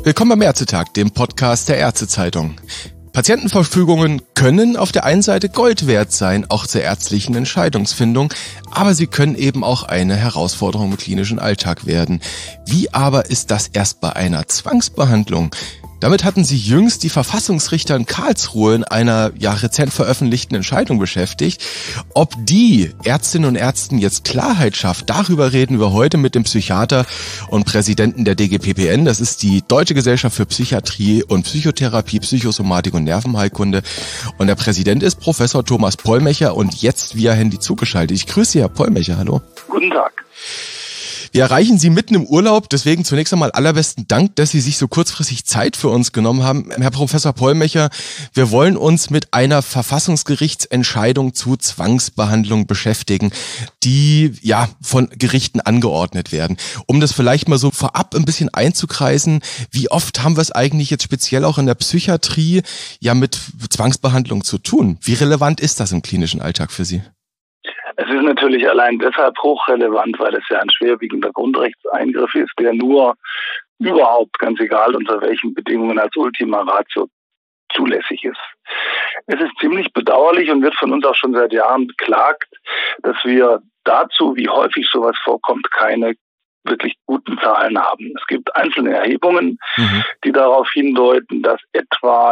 Willkommen beim Ärztetag, dem Podcast der Ärztezeitung. Patientenverfügungen können auf der einen Seite Gold wert sein, auch zur ärztlichen Entscheidungsfindung, aber sie können eben auch eine Herausforderung im klinischen Alltag werden. Wie aber ist das erst bei einer Zwangsbehandlung? Damit hatten sie jüngst die Verfassungsrichter in Karlsruhe in einer rezent veröffentlichten Entscheidung beschäftigt. Ob die Ärztinnen und Ärzten jetzt Klarheit schafft, darüber reden wir heute mit dem Psychiater und Präsidenten der DGPPN. Das ist die Deutsche Gesellschaft für Psychiatrie und Psychotherapie, Psychosomatik und Nervenheilkunde. Und der Präsident ist Professor Thomas Pollmecher und jetzt via Handy zugeschaltet. Ich grüße Sie, Herr Pollmecher. Hallo. Guten Tag. Wir erreichen Sie mitten im Urlaub, deswegen zunächst einmal allerbesten Dank, dass Sie sich so kurzfristig Zeit für uns genommen haben. Herr Professor Pollmecher, wir wollen uns mit einer Verfassungsgerichtsentscheidung zu Zwangsbehandlung beschäftigen, die von Gerichten angeordnet werden. Um das vielleicht mal so vorab ein bisschen einzukreisen, wie oft haben wir es eigentlich jetzt speziell auch in der Psychiatrie mit Zwangsbehandlung zu tun? Wie relevant ist das im klinischen Alltag für Sie? Es ist natürlich allein deshalb hochrelevant, weil es ja ein schwerwiegender Grundrechtseingriff ist, der nur überhaupt, ganz egal unter welchen Bedingungen, als Ultima Ratio zulässig ist. Es ist ziemlich bedauerlich und wird von uns auch schon seit Jahren beklagt, dass wir dazu, wie häufig sowas vorkommt, keine wirklich guten Zahlen haben. Es gibt einzelne Erhebungen, die darauf hindeuten, dass etwa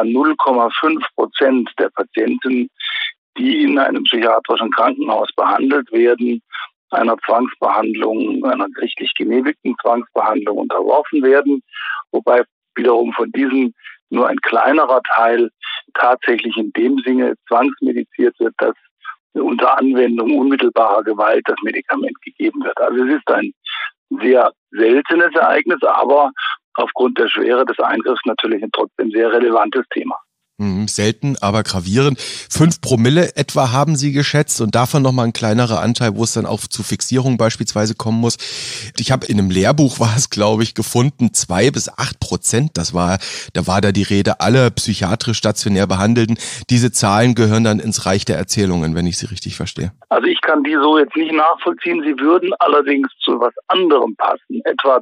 0,5% der Patienten, die in einem psychiatrischen Krankenhaus behandelt werden, einer Zwangsbehandlung, einer gerichtlich genehmigten Zwangsbehandlung unterworfen werden, wobei wiederum von diesen nur ein kleinerer Teil tatsächlich in dem Sinne zwangsmediziert wird, dass unter Anwendung unmittelbarer Gewalt das Medikament gegeben wird. Also es ist ein sehr seltenes Ereignis, aber aufgrund der Schwere des Eingriffs natürlich ein trotzdem sehr relevantes Thema. Selten, aber gravierend. 5 Promille etwa haben Sie geschätzt und davon nochmal ein kleinerer Anteil, wo es dann auch zu Fixierungen beispielsweise kommen muss. Ich habe in einem Lehrbuch glaube ich, gefunden, 2-8%. Da war die Rede aller psychiatrisch stationär Behandelten. Diese Zahlen gehören dann ins Reich der Erzählungen, wenn ich sie richtig verstehe. Also ich kann die so jetzt nicht nachvollziehen. Sie würden allerdings zu was anderem passen. Etwa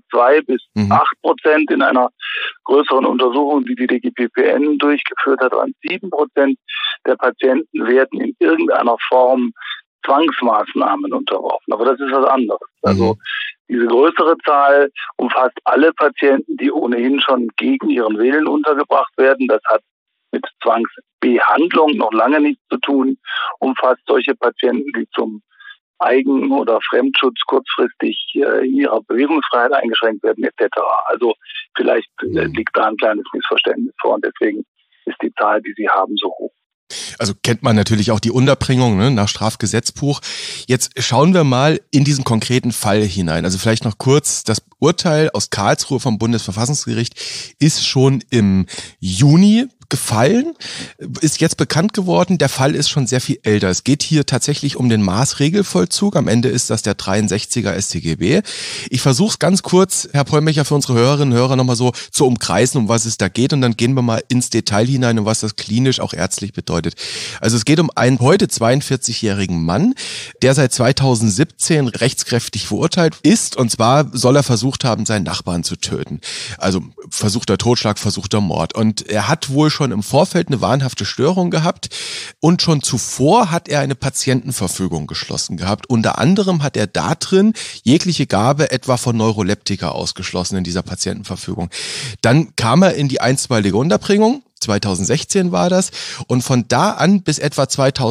2-8% in einer größeren Untersuchung, die die DGPPN durchgeführt hat, an 7% der Patienten werden in irgendeiner Form Zwangsmaßnahmen unterworfen. Aber das ist was anderes. Also diese größere Zahl umfasst alle Patienten, die ohnehin schon gegen ihren Willen untergebracht werden. Das hat mit Zwangsbehandlung noch lange nichts zu tun. Umfasst solche Patienten, die zum Eigen- oder Fremdschutz kurzfristig ihrer Bewegungsfreiheit eingeschränkt werden, etc. Also vielleicht liegt da ein kleines Missverständnis vor und deswegen ist die Zahl, die Sie haben, so hoch. Also kennt man natürlich auch die Unterbringung nach Strafgesetzbuch. Jetzt schauen wir mal in diesen konkreten Fall hinein. Also vielleicht noch kurz, das Urteil aus Karlsruhe vom Bundesverfassungsgericht ist schon im Juni gefallen, ist jetzt bekannt geworden. Der Fall ist schon sehr viel älter. Es geht hier tatsächlich um den Maßregelvollzug. Am Ende ist das der 63er StGB. Ich versuche es ganz kurz, Herr Pollmecher, für unsere Hörerinnen und Hörer nochmal so zu umkreisen, um was es da geht. Und dann gehen wir mal ins Detail hinein und was das klinisch auch ärztlich bedeutet. Also es geht um einen heute 42-jährigen Mann, der seit 2017 rechtskräftig verurteilt ist. Und zwar soll er versucht haben, seinen Nachbarn zu töten. Also versuchter Totschlag, versuchter Mord. Und er hat wohl schon im Vorfeld eine wahnhafte Störung gehabt und schon zuvor hat er eine Patientenverfügung geschlossen gehabt. Unter anderem hat er da drin jegliche Gabe etwa von Neuroleptika ausgeschlossen in dieser Patientenverfügung. Dann kam er in die einstweilige Unterbringung. 2016 war das und von da an bis etwa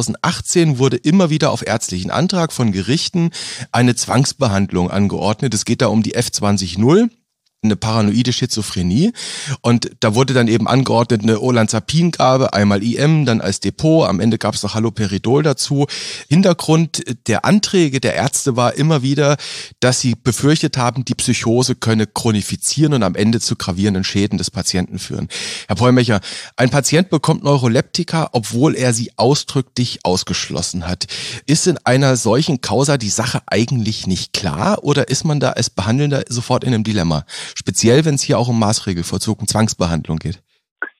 2018 wurde immer wieder auf ärztlichen Antrag von Gerichten eine Zwangsbehandlung angeordnet. Es geht da um die F20.0. Eine paranoide Schizophrenie und da wurde dann eben angeordnet eine Olanzapin-Gabe, einmal IM, dann als Depot, am Ende gab es noch Haloperidol dazu. Hintergrund der Anträge der Ärzte war immer wieder, dass sie befürchtet haben, die Psychose könne chronifizieren und am Ende zu gravierenden Schäden des Patienten führen. Herr Pollmecher, ein Patient bekommt Neuroleptika, obwohl er sie ausdrücklich ausgeschlossen hat. Ist in einer solchen Causa die Sache eigentlich nicht klar oder ist man da als Behandelnder sofort in einem Dilemma? Speziell, wenn es hier auch um Maßregelvollzug und Zwangsbehandlung geht.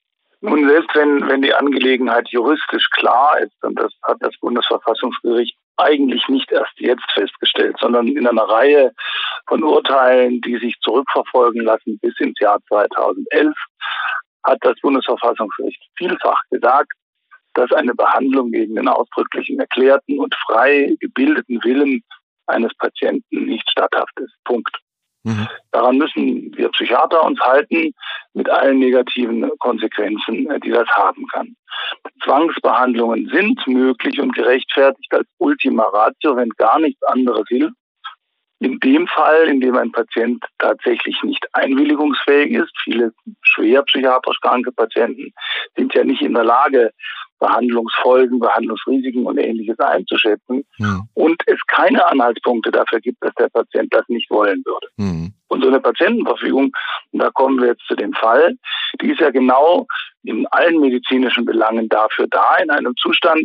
Nun, selbst wenn die Angelegenheit juristisch klar ist, und das hat das Bundesverfassungsgericht eigentlich nicht erst jetzt festgestellt, sondern in einer Reihe von Urteilen, die sich zurückverfolgen lassen bis ins Jahr 2011, hat das Bundesverfassungsgericht vielfach gesagt, dass eine Behandlung gegen den ausdrücklichen erklärten und frei gebildeten Willen eines Patienten nicht statthaft ist. Punkt. Mhm. Daran müssen wir Psychiater uns halten, mit allen negativen Konsequenzen, die das haben kann. Zwangsbehandlungen sind möglich und gerechtfertigt als Ultima Ratio, wenn gar nichts anderes hilft. In dem Fall, in dem ein Patient tatsächlich nicht einwilligungsfähig ist, viele schwer psychiatrisch kranke Patienten sind ja nicht in der Lage, Behandlungsfolgen, Behandlungsrisiken und Ähnliches einzuschätzen und es keine Anhaltspunkte dafür gibt, dass der Patient das nicht wollen würde. Und so eine Patientenverfügung, und da kommen wir jetzt zu dem Fall, die ist ja genau in allen medizinischen Belangen dafür da, in einem Zustand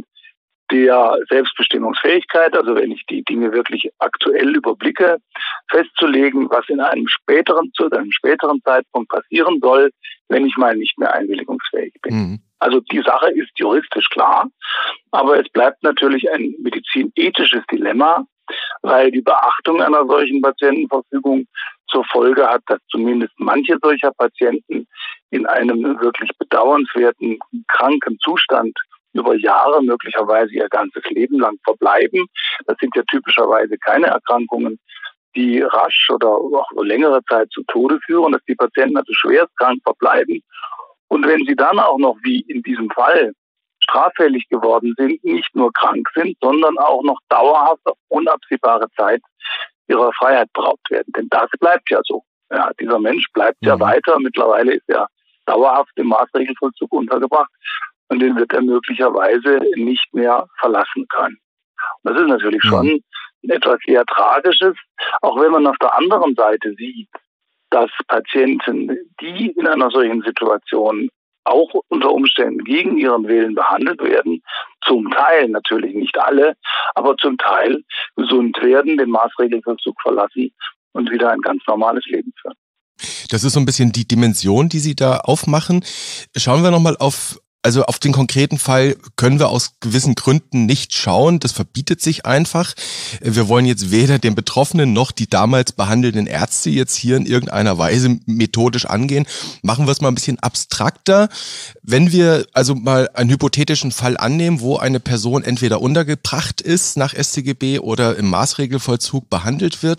der Selbstbestimmungsfähigkeit, also wenn ich die Dinge wirklich aktuell überblicke, festzulegen, was zu einem späteren Zeitpunkt passieren soll, wenn ich mal nicht mehr einwilligungsfähig bin. Also die Sache ist juristisch klar, aber es bleibt natürlich ein medizinethisches Dilemma, weil die Beachtung einer solchen Patientenverfügung zur Folge hat, dass zumindest manche solcher Patienten in einem wirklich bedauernswerten kranken Zustand über Jahre, möglicherweise ihr ganzes Leben lang verbleiben. Das sind ja typischerweise keine Erkrankungen, die rasch oder auch über längere Zeit zu Tode führen, dass die Patienten also schwerst krank verbleiben. Und wenn sie dann auch noch, wie in diesem Fall, straffällig geworden sind, nicht nur krank sind, sondern auch noch dauerhaft auf unabsehbare Zeit ihrer Freiheit beraubt werden. Denn das bleibt ja so. Ja, dieser Mensch bleibt ja weiter. Mittlerweile ist er dauerhaft im Maßregelvollzug untergebracht. Und den wird er möglicherweise nicht mehr verlassen können. Und das ist natürlich schon etwas sehr Tragisches, auch wenn man auf der anderen Seite sieht, dass Patienten, die in einer solchen Situation auch unter Umständen gegen ihren Willen behandelt werden, zum Teil, natürlich nicht alle, aber zum Teil gesund werden, den Maßregelvollzug verlassen und wieder ein ganz normales Leben führen. Das ist so ein bisschen die Dimension, die Sie da aufmachen. Schauen wir nochmal auf den konkreten Fall können wir aus gewissen Gründen nicht schauen. Das verbietet sich einfach. Wir wollen jetzt weder den Betroffenen noch die damals behandelnden Ärzte jetzt hier in irgendeiner Weise methodisch angehen. Machen wir es mal ein bisschen abstrakter. Wenn wir also mal einen hypothetischen Fall annehmen, wo eine Person entweder untergebracht ist nach StGB oder im Maßregelvollzug behandelt wird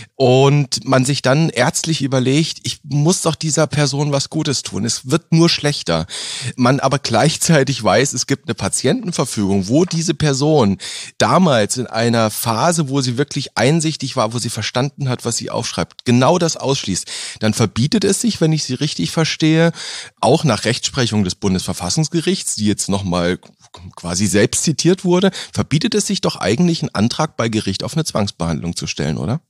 und man sich dann ärztlich überlegt, ich muss doch dieser Person was Gutes tun. Es wird nur schlechter. Man aber gleichzeitig weiß, es gibt eine Patientenverfügung, wo diese Person damals in einer Phase, wo sie wirklich einsichtig war, wo sie verstanden hat, was sie aufschreibt, genau das ausschließt, dann verbietet es sich, wenn ich Sie richtig verstehe, auch nach Rechtsprechung des Bundesverfassungsgerichts, die jetzt nochmal quasi selbst zitiert wurde, verbietet es sich doch eigentlich, einen Antrag bei Gericht auf eine Zwangsbehandlung zu stellen, oder?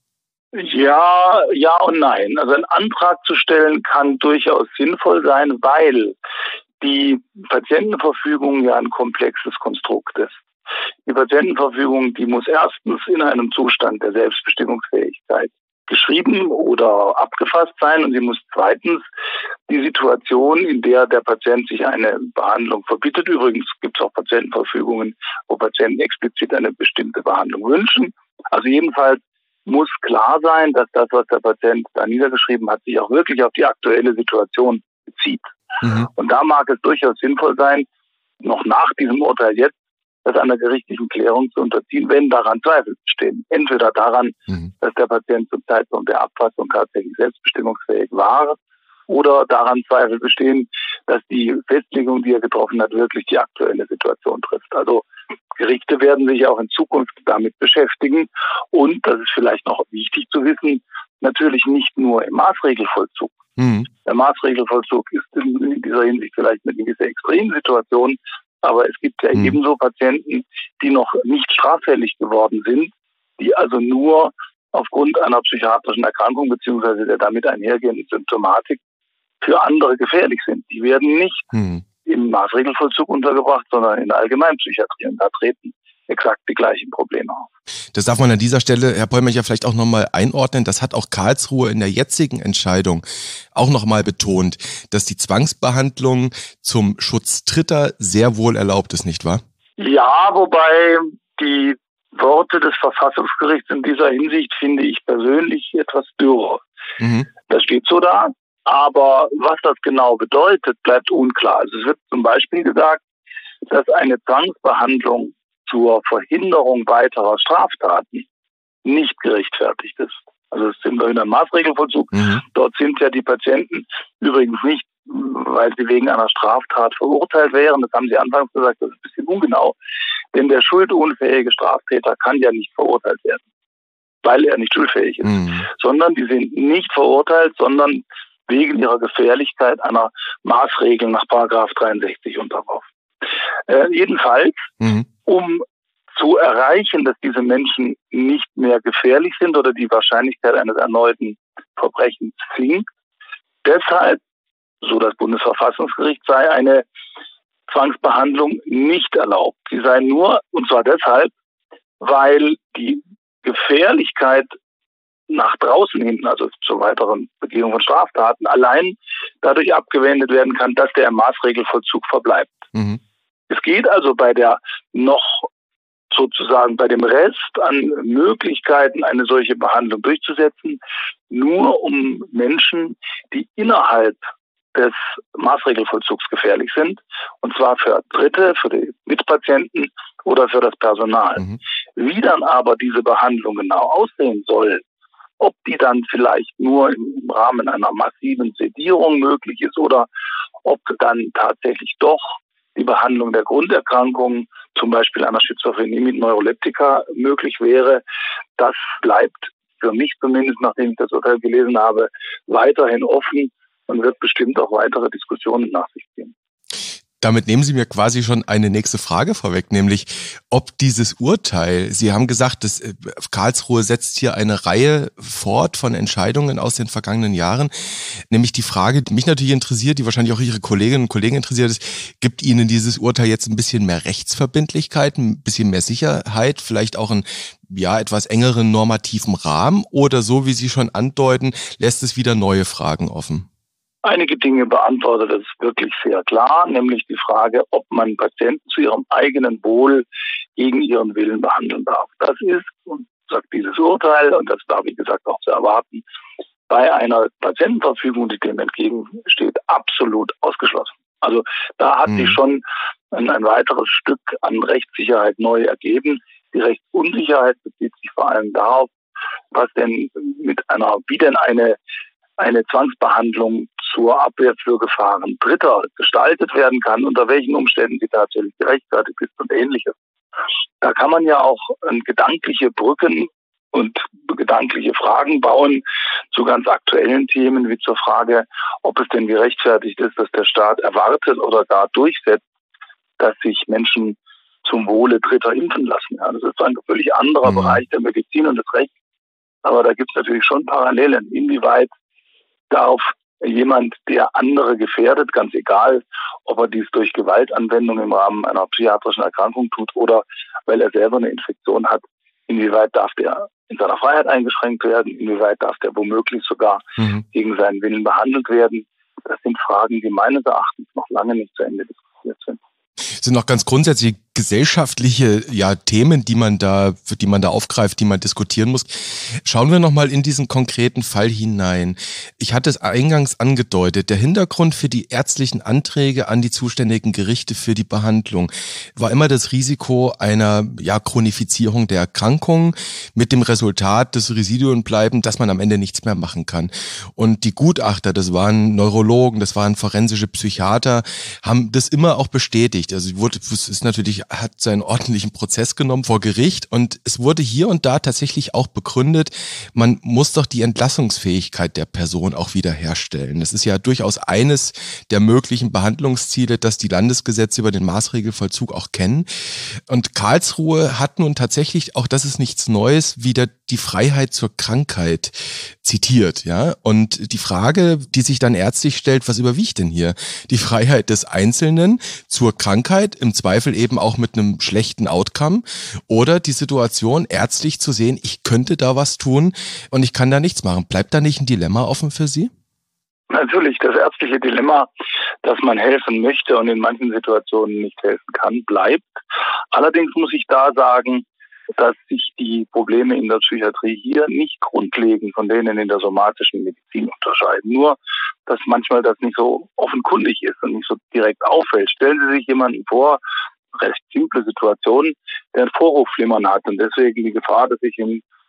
Ja und nein. Also ein Antrag zu stellen kann durchaus sinnvoll sein, weil die Patientenverfügung ja ein komplexes Konstrukt ist. Die Patientenverfügung, die muss erstens in einem Zustand der Selbstbestimmungsfähigkeit geschrieben oder abgefasst sein und sie muss zweitens die Situation, in der der Patient sich eine Behandlung verbietet. Übrigens gibt es auch Patientenverfügungen, wo Patienten explizit eine bestimmte Behandlung wünschen. Also jedenfalls muss klar sein, dass das, was der Patient da niedergeschrieben hat, sich auch wirklich auf die aktuelle Situation bezieht. Und da mag es durchaus sinnvoll sein, noch nach diesem Urteil jetzt, das einer gerichtlichen Klärung zu unterziehen, wenn daran Zweifel bestehen. Entweder daran, dass der Patient zum Zeitpunkt der Abfassung tatsächlich selbstbestimmungsfähig war, oder daran Zweifel bestehen, dass die Festlegung, die er getroffen hat, wirklich die aktuelle Situation trifft. Also Gerichte werden sich auch in Zukunft damit beschäftigen. Und, das ist vielleicht noch wichtig zu wissen, natürlich nicht nur im Maßregelvollzug. Der Maßregelvollzug ist in dieser Hinsicht vielleicht eine gewisse Extremsituation, aber es gibt ja ebenso Patienten, die noch nicht straffällig geworden sind, die also nur aufgrund einer psychiatrischen Erkrankung bzw. der damit einhergehenden Symptomatik für andere gefährlich sind. Die werden nicht im Maßregelvollzug untergebracht, sondern in der Allgemeinpsychiatrie. Und da treten exakt die gleichen Probleme auf. Das darf man an dieser Stelle, Herr Pollmecher, vielleicht auch nochmal einordnen. Das hat auch Karlsruhe in der jetzigen Entscheidung auch nochmal betont, dass die Zwangsbehandlung zum Schutz Dritter sehr wohl erlaubt ist, nicht wahr? Ja, wobei die Worte des Verfassungsgerichts in dieser Hinsicht finde ich persönlich etwas dürr. Das steht so da, aber was das genau bedeutet, bleibt unklar. Also es wird zum Beispiel gesagt, dass eine Zwangsbehandlung zur Verhinderung weiterer Straftaten nicht gerechtfertigt ist. Also es sind wir in einem Maßregelvollzug. Dort sind ja die Patienten übrigens nicht, weil sie wegen einer Straftat verurteilt wären. Das haben Sie anfangs gesagt, das ist ein bisschen ungenau. Denn der schuldunfähige Straftäter kann ja nicht verurteilt werden, weil er nicht schuldfähig ist. Sondern die sind nicht verurteilt, sondern wegen ihrer Gefährlichkeit einer Maßregel nach § 63 unterworfen. Jedenfalls, um zu erreichen, dass diese Menschen nicht mehr gefährlich sind oder die Wahrscheinlichkeit eines erneuten Verbrechens sinkt. Deshalb, so das Bundesverfassungsgericht, sei eine Zwangsbehandlung nicht erlaubt. Sie sei nur, und zwar deshalb, weil die Gefährlichkeit nach draußen hin, also zur weiteren Begehung von Straftaten, allein dadurch abgewendet werden kann, dass der im Maßregelvollzug verbleibt. Es geht also bei der noch sozusagen bei dem Rest an Möglichkeiten, eine solche Behandlung durchzusetzen, nur um Menschen, die innerhalb des Maßregelvollzugs gefährlich sind, und zwar für Dritte, für die Mitpatienten oder für das Personal. Wie dann aber diese Behandlung genau aussehen soll, ob die dann vielleicht nur im Rahmen einer massiven Sedierung möglich ist oder ob dann tatsächlich doch die Behandlung der Grunderkrankungen, zum Beispiel einer Schizophrenie mit Neuroleptika, möglich wäre, das bleibt für mich zumindest, nachdem ich das Urteil gelesen habe, weiterhin offen und wird bestimmt auch weitere Diskussionen nach sich ziehen. Damit nehmen Sie mir quasi schon eine nächste Frage vorweg, nämlich ob dieses Urteil, Sie haben gesagt, dass Karlsruhe setzt hier eine Reihe fort von Entscheidungen aus den vergangenen Jahren, nämlich die Frage, die mich natürlich interessiert, die wahrscheinlich auch Ihre Kolleginnen und Kollegen interessiert ist, gibt Ihnen dieses Urteil jetzt ein bisschen mehr Rechtsverbindlichkeit, ein bisschen mehr Sicherheit, vielleicht auch einen etwas engeren normativen Rahmen oder so, wie Sie schon andeuten, lässt es wieder neue Fragen offen? Einige Dinge beantwortet es wirklich sehr klar, nämlich die Frage, ob man Patienten zu ihrem eigenen Wohl gegen ihren Willen behandeln darf. Das ist, und sagt dieses Urteil, und das war wie gesagt auch zu erwarten, bei einer Patientenverfügung, die dem entgegensteht, absolut ausgeschlossen. Also da hat sich schon ein weiteres Stück an Rechtssicherheit neu ergeben. Die Rechtsunsicherheit bezieht sich vor allem darauf, was denn wie denn eine Zwangsbehandlung zur Abwehr für Gefahren Dritter gestaltet werden kann, unter welchen Umständen sie tatsächlich gerechtfertigt ist und Ähnliches. Da kann man ja auch gedankliche Brücken und gedankliche Fragen bauen zu ganz aktuellen Themen, wie zur Frage, ob es denn gerechtfertigt ist, dass der Staat erwartet oder gar durchsetzt, dass sich Menschen zum Wohle Dritter impfen lassen. Ja, das ist ein völlig anderer Bereich der Medizin und des Rechts. Aber da gibt es natürlich schon Parallelen. Inwieweit darf jemand, der andere gefährdet, ganz egal, ob er dies durch Gewaltanwendung im Rahmen einer psychiatrischen Erkrankung tut oder weil er selber eine Infektion hat, inwieweit darf der in seiner Freiheit eingeschränkt werden, inwieweit darf der womöglich sogar gegen seinen Willen behandelt werden. Das sind Fragen, die meines Erachtens noch lange nicht zu Ende diskutiert sind. Es sind noch ganz grundsätzlich gesellschaftliche Themen, die man da aufgreift, die man diskutieren muss. Schauen wir nochmal in diesen konkreten Fall hinein. Ich hatte es eingangs angedeutet, der Hintergrund für die ärztlichen Anträge an die zuständigen Gerichte für die Behandlung war immer das Risiko einer Chronifizierung der Erkrankung mit dem Resultat des Residuum bleiben, dass man am Ende nichts mehr machen kann. Und die Gutachter, das waren Neurologen, das waren forensische Psychiater, haben das immer auch bestätigt. Also es ist natürlich, hat seinen ordentlichen Prozess genommen vor Gericht und es wurde hier und da tatsächlich auch begründet, man muss doch die Entlassungsfähigkeit der Person auch wiederherstellen. Das ist ja durchaus eines der möglichen Behandlungsziele, dass die Landesgesetze über den Maßregelvollzug auch kennen. Und Karlsruhe hat nun tatsächlich, auch das ist nichts Neues, wieder die Freiheit zur Krankheit zitiert, ja. Und die Frage, die sich dann ärztlich stellt, was überwiegt denn hier? Die Freiheit des Einzelnen zur Krankheit, im Zweifel eben auch mit einem schlechten Outcome, oder die Situation, ärztlich zu sehen, ich könnte da was tun und ich kann da nichts machen. Bleibt da nicht ein Dilemma offen für Sie? Natürlich, das ärztliche Dilemma, dass man helfen möchte und in manchen Situationen nicht helfen kann, bleibt. Allerdings muss ich da sagen, dass sich die Probleme in der Psychiatrie hier nicht grundlegend von denen in der somatischen Medizin unterscheiden. Nur, dass manchmal das nicht so offenkundig ist und nicht so direkt auffällt. Stellen Sie sich jemanden vor, recht simple Situation, der ein Vorhofflimmern hat und deswegen die Gefahr, dass sich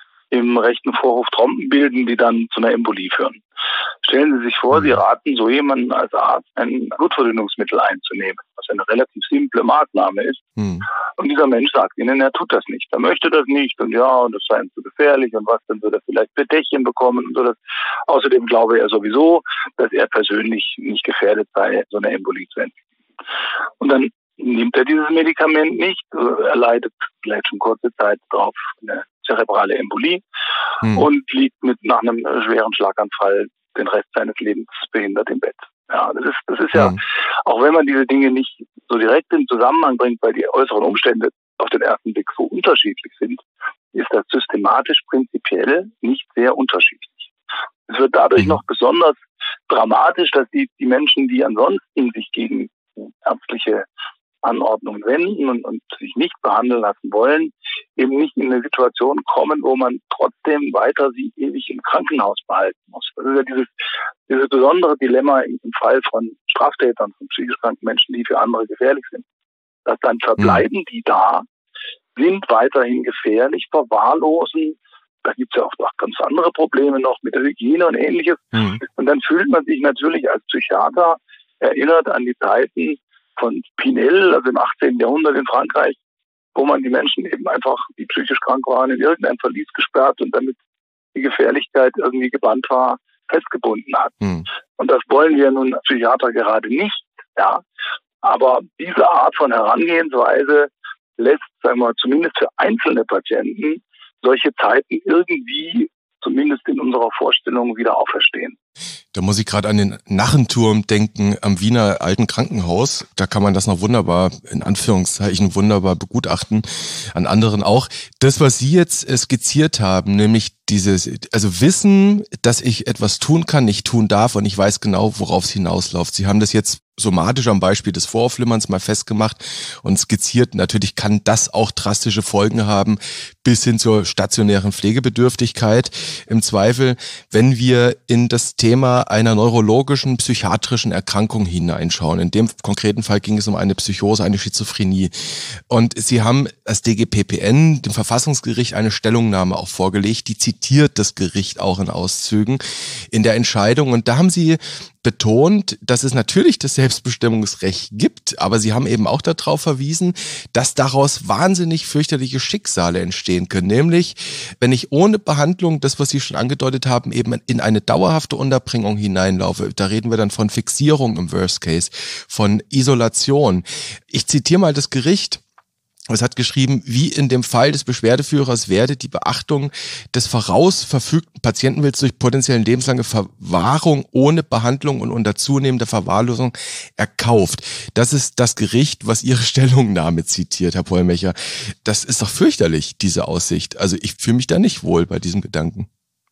im rechten Vorhof Trompen bilden, die dann zu einer Embolie führen. Stellen Sie sich vor, Sie raten so jemanden als Arzt, ein Blutverdünnungsmittel einzunehmen, was eine relativ simple Maßnahme ist. Und dieser Mensch sagt Ihnen, er tut das nicht. Er möchte das nicht und ja, und das sei ihm zu gefährlich und was, dann würde er vielleicht Bedächtchen bekommen und so. Das. Außerdem glaube er sowieso, dass er persönlich nicht gefährdet sei, so eine Embolie zu entwickeln. Und dann nimmt er dieses Medikament nicht, er leidet vielleicht schon kurze Zeit darauf eine zerebrale Embolie und liegt nach einem schweren Schlaganfall den Rest seines Lebens behindert im Bett. Ja, das ist ja, auch wenn man diese Dinge nicht so direkt in Zusammenhang bringt, weil die äußeren Umstände auf den ersten Blick so unterschiedlich sind, ist das systematisch prinzipiell nicht sehr unterschiedlich. Es wird dadurch noch besonders dramatisch, dass die Menschen, die ansonsten sich gegen ärztliche Anordnungen wenden und sich nicht behandeln lassen wollen, eben nicht in eine Situation kommen, wo man trotzdem weiter sie ewig im Krankenhaus behalten muss. Das ist ja dieses besondere Dilemma im Fall von Straftätern, von psychisch kranken Menschen, die für andere gefährlich sind. Dass dann verbleiben die da, sind weiterhin gefährlich, verwahrlosen. Da gibt es ja auch ganz andere Probleme noch mit der Hygiene und Ähnliches. Und dann fühlt man sich natürlich als Psychiater erinnert an die Zeiten von Pinel, also im 18. Jahrhundert in Frankreich, wo man die Menschen eben einfach, die psychisch krank waren, in irgendein Verlies gesperrt und damit die Gefährlichkeit irgendwie gebannt war, festgebunden hat. Und das wollen wir nun Psychiater gerade nicht. Ja. Aber diese Art von Herangehensweise lässt, sagen wir mal, zumindest für einzelne Patienten solche Zeiten irgendwie, zumindest in unserer Vorstellung, wieder auferstehen. Da muss ich gerade an den Narrenturm denken am Wiener Alten Krankenhaus. Da kann man das noch wunderbar, in Anführungszeichen, wunderbar begutachten. An anderen auch. Das, was Sie jetzt skizziert haben, nämlich also Wissen, dass ich etwas tun kann, nicht tun darf und ich weiß genau, worauf es hinausläuft. Sie haben das jetzt somatisch am Beispiel des Vorhofflimmerns mal festgemacht und skizziert. Natürlich kann das auch drastische Folgen haben, bis hin zur stationären Pflegebedürftigkeit. Im Zweifel, wenn wir in das Thema einer neurologischen, psychiatrischen Erkrankung hineinschauen. In dem konkreten Fall ging es um eine Psychose, eine Schizophrenie. Und Sie haben als DGPPN, dem Verfassungsgericht, eine Stellungnahme auch vorgelegt, die zitiert das Gericht auch in Auszügen in der Entscheidung. Und da haben Sie betont, dass es natürlich das Selbstbestimmungsrecht gibt, aber Sie haben eben auch darauf verwiesen, dass daraus wahnsinnig fürchterliche Schicksale entstehen können. Nämlich, wenn ich ohne Behandlung, das, was Sie schon angedeutet haben, eben in eine dauerhafte Unterbringung hineinlaufe. Da reden wir dann von Fixierung im Worst Case, von Isolation. Ich zitiere mal das Gericht. Es hat geschrieben, wie in dem Fall des Beschwerdeführers werde die Beachtung des vorausverfügten Patientenwillens durch potenziellen lebenslange Verwahrung ohne Behandlung und unter zunehmender Verwahrlosung erkauft. Das ist das Gericht, was Ihre Stellungnahme zitiert, Herr Pollmecher. Das ist doch fürchterlich, diese Aussicht. Also ich fühle mich da nicht wohl bei diesem Gedanken.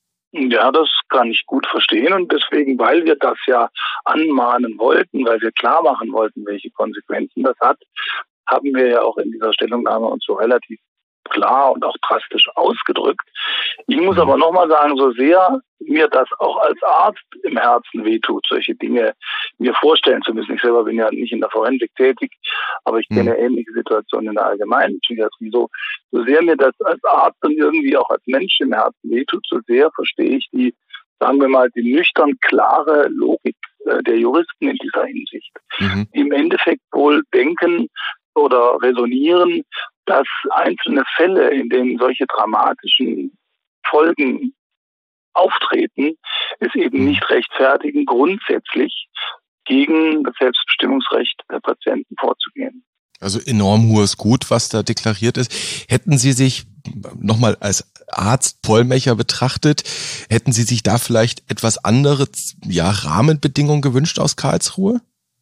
Ja, das kann ich gut verstehen und deswegen, weil wir das ja anmahnen wollten, weil wir klar machen wollten, welche Konsequenzen das hat, haben wir ja auch in dieser Stellungnahme uns so relativ klar und auch drastisch ausgedrückt. Ich muss aber nochmal sagen, so sehr mir das auch als Arzt im Herzen wehtut, solche Dinge mir vorstellen zu müssen. Ich selber bin ja nicht in der Forensik tätig, aber ich kenne ähnliche Situationen in der allgemeinen Psychiatrie. So sehr mir das als Arzt und irgendwie auch als Mensch im Herzen wehtut, so sehr verstehe ich die, sagen wir mal, die nüchtern klare Logik der Juristen in dieser Hinsicht. Die im Endeffekt wohl denken oder resonieren, dass einzelne Fälle, in denen solche dramatischen Folgen auftreten, es eben nicht rechtfertigen, grundsätzlich gegen das Selbstbestimmungsrecht der Patienten vorzugehen. Also enorm hohes Gut, was da deklariert ist. Hätten Sie sich nochmal als Arzt Pollmecher betrachtet, hätten Sie sich da vielleicht etwas andere Rahmenbedingungen gewünscht aus Karlsruhe?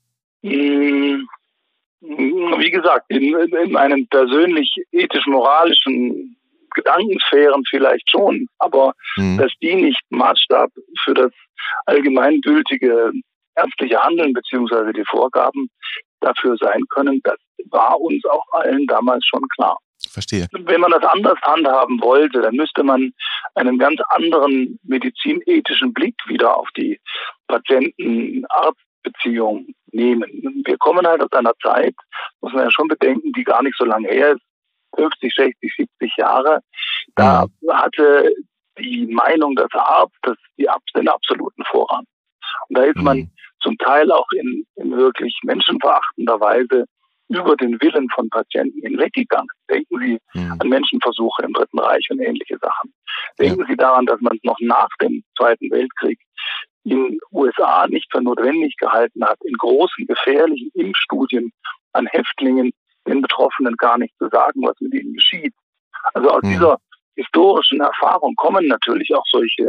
Wie gesagt, in einem persönlich ethisch-moralischen Gedankensphären vielleicht schon, aber dass die nicht Maßstab für das allgemeingültige ärztliche Handeln beziehungsweise die Vorgaben dafür sein können, das war uns auch allen damals schon klar. verstehe. Wenn man das anders handhaben wollte, dann müsste man einen ganz anderen medizinethischen Blick wieder auf die Patienten-Arzt-Beziehung nehmen. Wir kommen halt aus einer Zeit, muss man ja schon bedenken, die gar nicht so lange her ist, 50, 60, 70 Jahre. Da hatte die Meinung des Arztes den absoluten Vorrang. Und da ist man zum Teil auch in wirklich menschenverachtender Weise über den Willen von Patienten hinweggegangen. Denken Sie an Menschenversuche im Dritten Reich und ähnliche Sachen. Denken Sie daran, dass man es noch nach dem Zweiten Weltkrieg in den USA nicht für notwendig gehalten hat, in großen, gefährlichen Impfstudien an Häftlingen den Betroffenen gar nicht zu sagen, was mit ihnen geschieht. Also aus dieser historischen Erfahrung kommen natürlich auch solche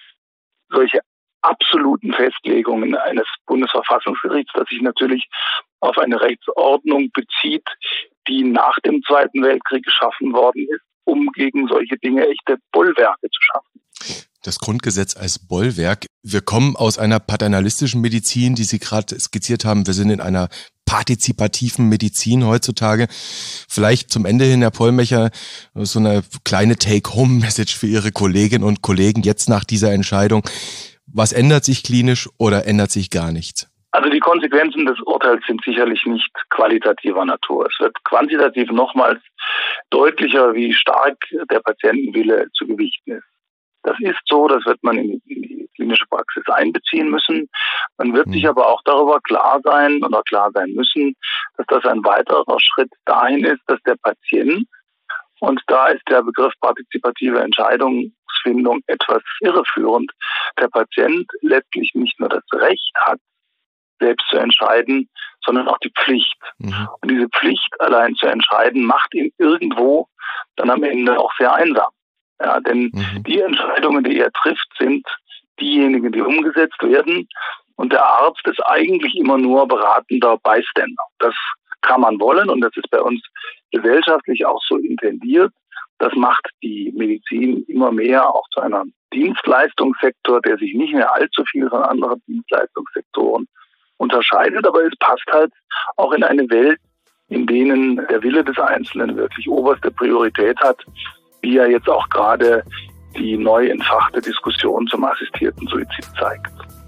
absoluten Festlegungen eines Bundesverfassungsgerichts, das sich natürlich auf eine Rechtsordnung bezieht, die nach dem Zweiten Weltkrieg geschaffen worden ist, um gegen solche Dinge echte Bollwerke zu schaffen. Das Grundgesetz als Bollwerk. Wir kommen aus einer paternalistischen Medizin, die Sie gerade skizziert haben. Wir sind in einer partizipativen Medizin heutzutage. Vielleicht zum Ende hin, Herr Pollmecher, so eine kleine Take-Home-Message für Ihre Kolleginnen und Kollegen jetzt nach dieser Entscheidung. Was ändert sich klinisch oder ändert sich gar nichts? Also die Konsequenzen des Urteils sind sicherlich nicht qualitativer Natur. Es wird quantitativ nochmals deutlicher, wie stark der Patientenwille zu gewichten ist. Das ist so, das wird man in die klinische Praxis einbeziehen müssen. Man wird sich aber auch darüber klar sein müssen, dass das ein weiterer Schritt dahin ist, dass der Patient, und da ist der Begriff partizipative Entscheidungsfindung etwas irreführend, der Patient letztlich nicht nur das Recht hat, selbst zu entscheiden, sondern auch die Pflicht. Und diese Pflicht, allein zu entscheiden, macht ihn irgendwo dann am Ende auch sehr einsam. Ja, denn die Entscheidungen, die er trifft, sind diejenigen, die umgesetzt werden. Und der Arzt ist eigentlich immer nur beratender Bystander. Das kann man wollen und das ist bei uns gesellschaftlich auch so intendiert. Das macht die Medizin immer mehr auch zu einem Dienstleistungssektor, der sich nicht mehr allzu viel von anderen Dienstleistungssektoren unterscheidet. Aber es passt halt auch in eine Welt, in denen der Wille des Einzelnen wirklich oberste Priorität hat, wie ja jetzt auch gerade die neu entfachte Diskussion zum assistierten Suizid zeigt.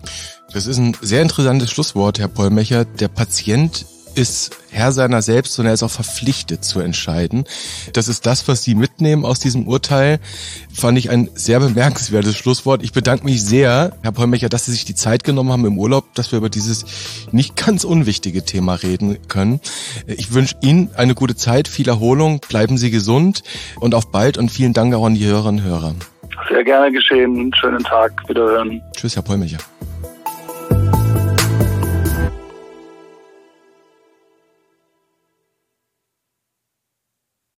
Das ist ein sehr interessantes Schlusswort, Herr Pollmecher. Der Patient ist Herr seiner selbst und er ist auch verpflichtet zu entscheiden. Das ist das, was Sie mitnehmen aus diesem Urteil. Fand ich ein sehr bemerkenswertes Schlusswort. Ich bedanke mich sehr, Herr Pollmecher, dass Sie sich die Zeit genommen haben im Urlaub, dass wir über dieses nicht ganz unwichtige Thema reden können. Ich wünsche Ihnen eine gute Zeit, viel Erholung, bleiben Sie gesund und auf bald und vielen Dank auch an die Hörerinnen und Hörer. Sehr gerne geschehen. Schönen Tag. Wiederhören. Tschüss, Herr Pollmecher.